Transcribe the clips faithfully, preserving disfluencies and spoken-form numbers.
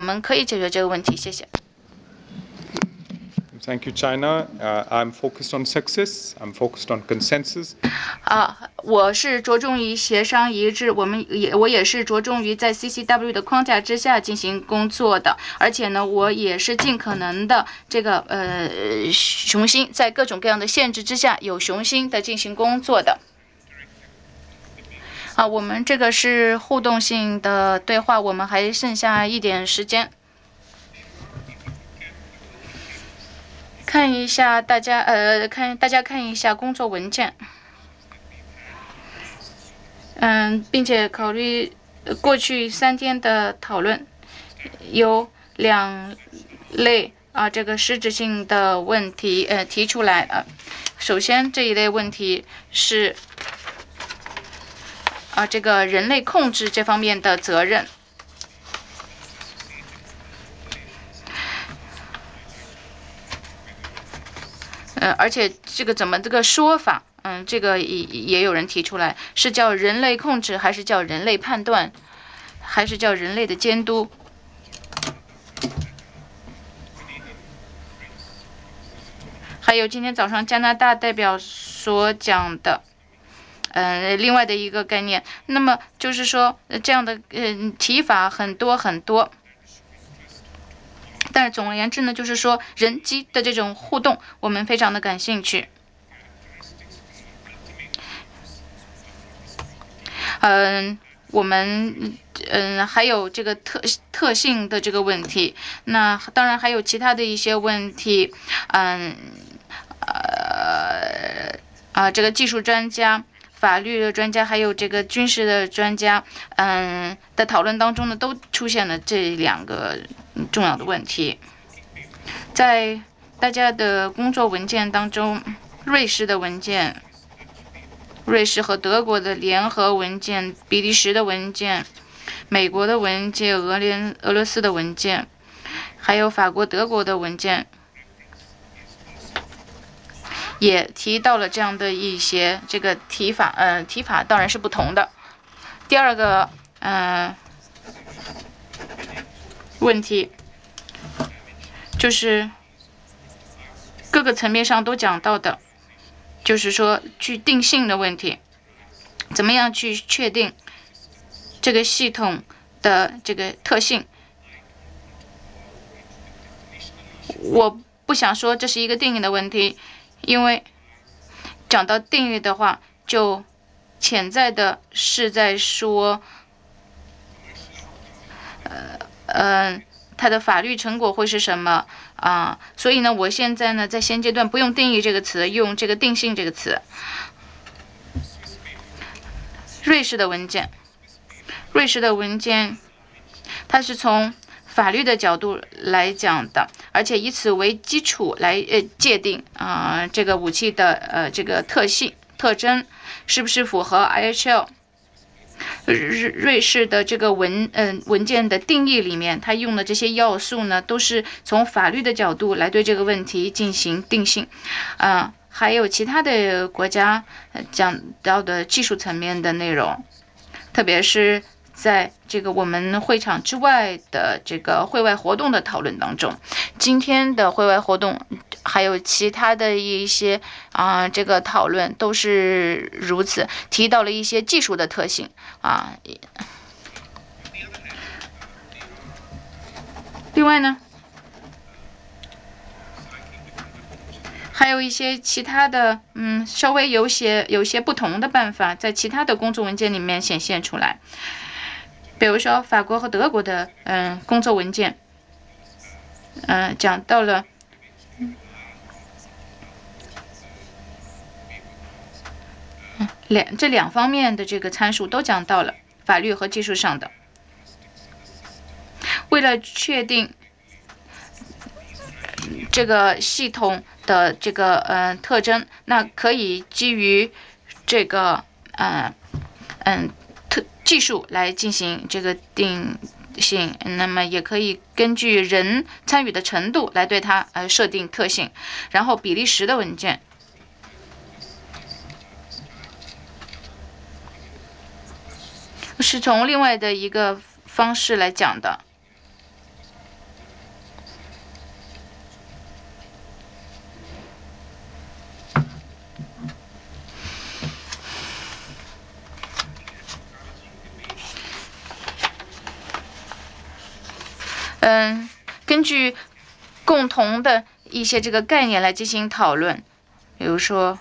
们可以解决这个问题。谢谢。 Thank you, China. Uh, I'm focused on success. I'm focused on consensus. 啊，我是着重于协商一致，我们也我也是着重于在 C C W 的框架之下进行工作的，而且呢，我也是尽可能的这个呃雄心，在各种各样的限制之下，有雄心的进行工作的。啊，我们这个是互动性的对话，我们还剩下一点时间。看一下大家，呃，看大家看一下工作文件，嗯，并且考虑过去三天的讨论，有两类啊这个实质性的问题，呃，提出来了。首先这一类问题是啊这个人类控制这方面的责任。呃，而且这个怎么这个说法，嗯，这个也也有人提出来，是叫人类控制，还是叫人类判断，还是叫人类的监督？还有今天早上加拿大代表所讲的，呃，另外的一个概念，那么就是说，这样的嗯提法很多很多。但是总而言之呢，就是说人机的这种互动，我们非常的感兴趣。嗯，我们嗯还有这个特特性的这个问题，那当然还有其他的一些问题，嗯呃啊这个技术专家、法律的专家，还有这个军事的专家，嗯的讨论当中呢，都出现了这两个重要的问题。在大家的工作文件当中，瑞士的文件。瑞士和德国的联合文件、比利时的文件、美国的文件、俄联俄罗斯的文件，还有法国、德国的文件，也提到了这样的一些这个提法，呃，提法当然是不同的。第二个，嗯、呃，问题就是各个层面上都讲到的，就是说去定性的问题。怎么样去确定这个系统的这个特性？我不想说这是一个定义的问题，因为讲到定义的话，就潜在的是在说，呃呃，它的法律成果会是什么啊？所以呢，我现在呢在现阶段不用定义这个词，用这个定性这个词。瑞士的文件，瑞士的文件，它是从法律的角度来讲的，而且以此为基础来呃界定啊、呃、这个武器的呃这个特性特征是不是符合 I H L。瑞瑞士的这个文嗯、呃、文件的定义里面，它用的这些要素呢，都是从法律的角度来对这个问题进行定性，啊、呃，还有其他的国家讲到的技术层面的内容，特别是在这个我们会场之外的这个会外活动的讨论当中，今天的会外活动还有其他的一些啊、呃，这个讨论都是如此，提到了一些技术的特性啊。另外呢，还有一些其他的，嗯，稍微有些有些不同的办法，在其他的工作文件里面显现出来。比如说法国和德国的嗯工作文件，嗯讲到了两这两方面的这个参数都讲到了法律和技术上的。为了确定这个系统的这个呃特征，那可以基于这个呃嗯特技术来进行这个定性，那么也可以根据人参与的程度来对它呃设定特性。然后比利时的文件是从另外的一个方式来讲的。 嗯，根据共同的一些这个概念来进行讨论，比如说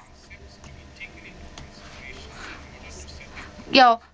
要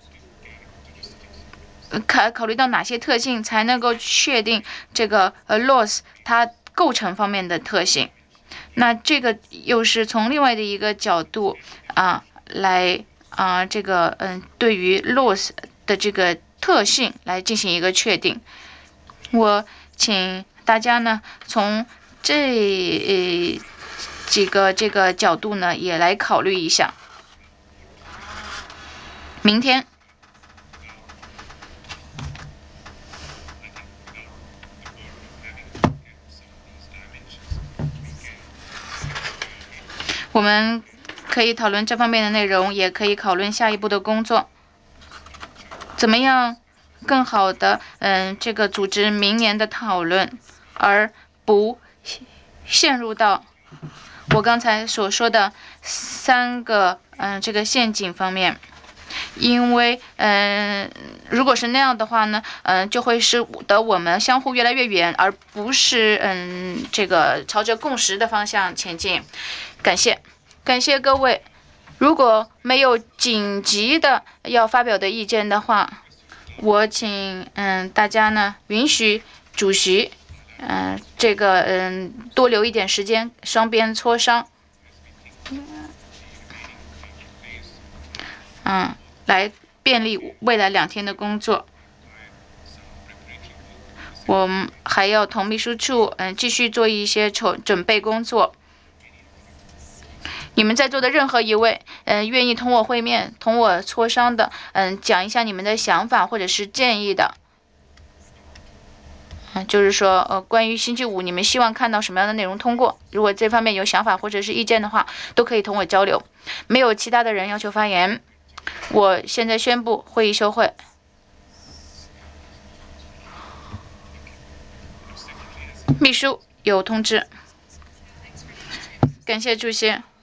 考考虑到哪些特性才能够确定这个呃 loss 它构成方面的特性。那这个又是从另外的一个角度啊来啊这个嗯对于 loss 的这个特性来进行一个确定。我请大家呢从这几个这个角度呢也来考虑一下。明天我们可以讨论这方面的内容，也可以讨论下一步的工作，怎么样更好的嗯这个组织明年的讨论，而不陷入到我刚才所说的三个嗯这个陷阱方面。因为，嗯、呃，如果是那样的话呢，嗯、呃，就会使得我们相互越来越远，而不是嗯，这个朝着共识的方向前进。感谢，感谢各位。如果没有紧急的要发表的意见的话，我请嗯大家呢允许主席，嗯、呃，这个嗯多留一点时间，双边磋商。嗯，来便利未来两天的工作。我们还要同秘书处嗯继续做一些筹准备工作。你们在座的任何一位嗯愿意同我会面、同我磋商的，嗯讲一下你们的想法或者是建议的。嗯，就是说，呃，关于星期五你们希望看到什么样的内容通过？如果这方面有想法或者是意见的话，都可以同我交流。没有其他的人要求发言，我现在宣布会议休会。秘书有通知，感谢主席。